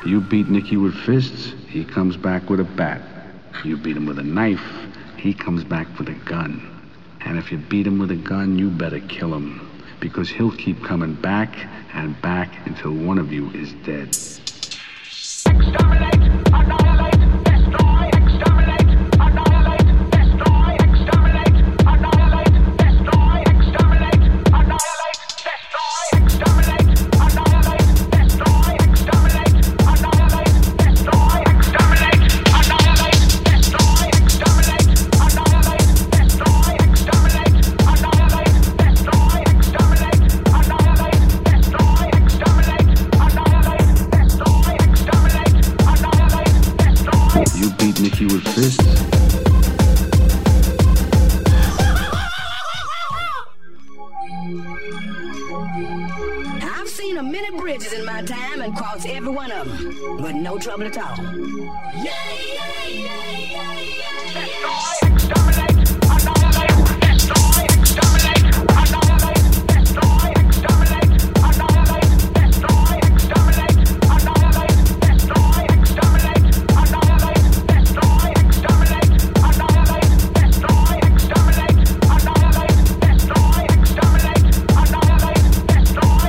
You beat Nicky with fists, he comes back with a bat. You beat him with a knife, he comes back with a gun. And if you beat him with a gun, you better kill him. Because he'll keep coming back and back until one of you is dead. Exterminate, annihilate, destroy, exterminate, annihilate, destroy, exterminate, annihilate, destroy, exterminate, annihilate, destroy, exterminate, annihilate, destroy, exterminate, annihilate, destroy, exterminate, annihilate, destroy, exterminate, annihilate, destroy, exterminate, annihilate, destroy, exterminate, annihilate, destroy, exterminate, annihilate, destroy, exterminate. You beat Nicky with fists? I've seen a many bridges in my time and crossed every one of them, but no trouble at all. Destroy, exterminate, annihilate, destroy, exterminate, annihilate, destroy, exterminate, annihilate, destroy, exterminate, annihilate, destroy, exterminate, annihilate, destroy, exterminate, annihilate, destroy, exterminate, annihilate, destroy, exterminate, annihilate, destroy.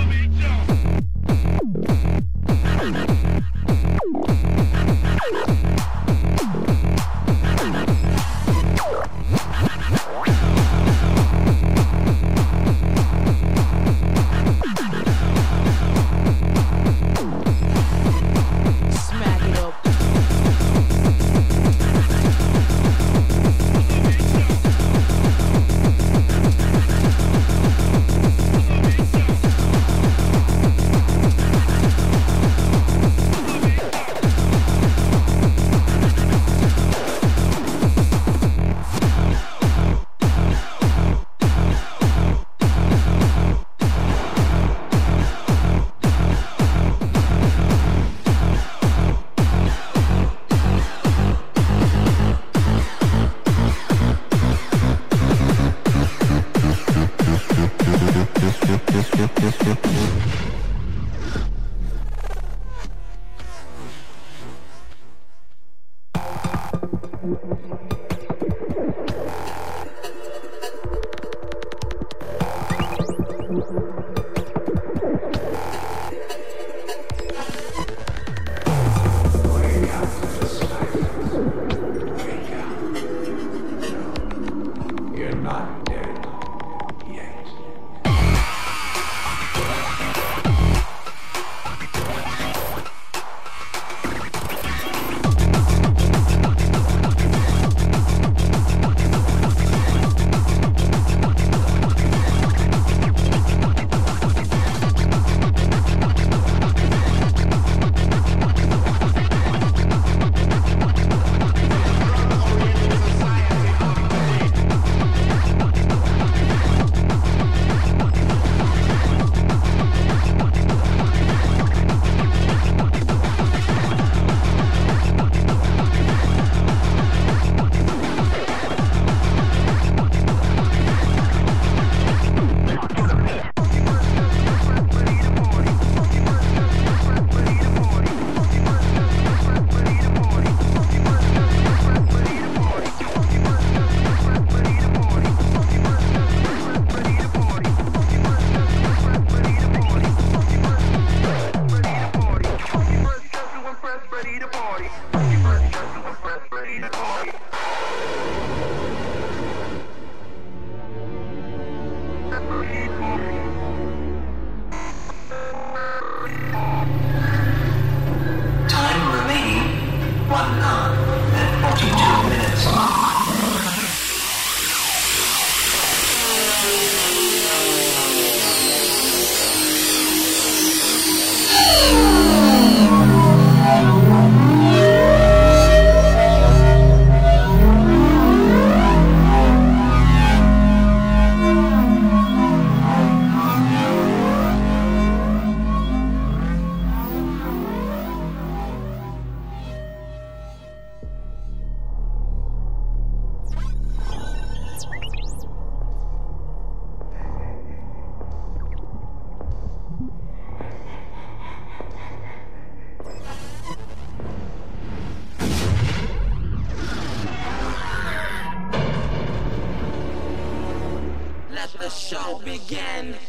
the show begin.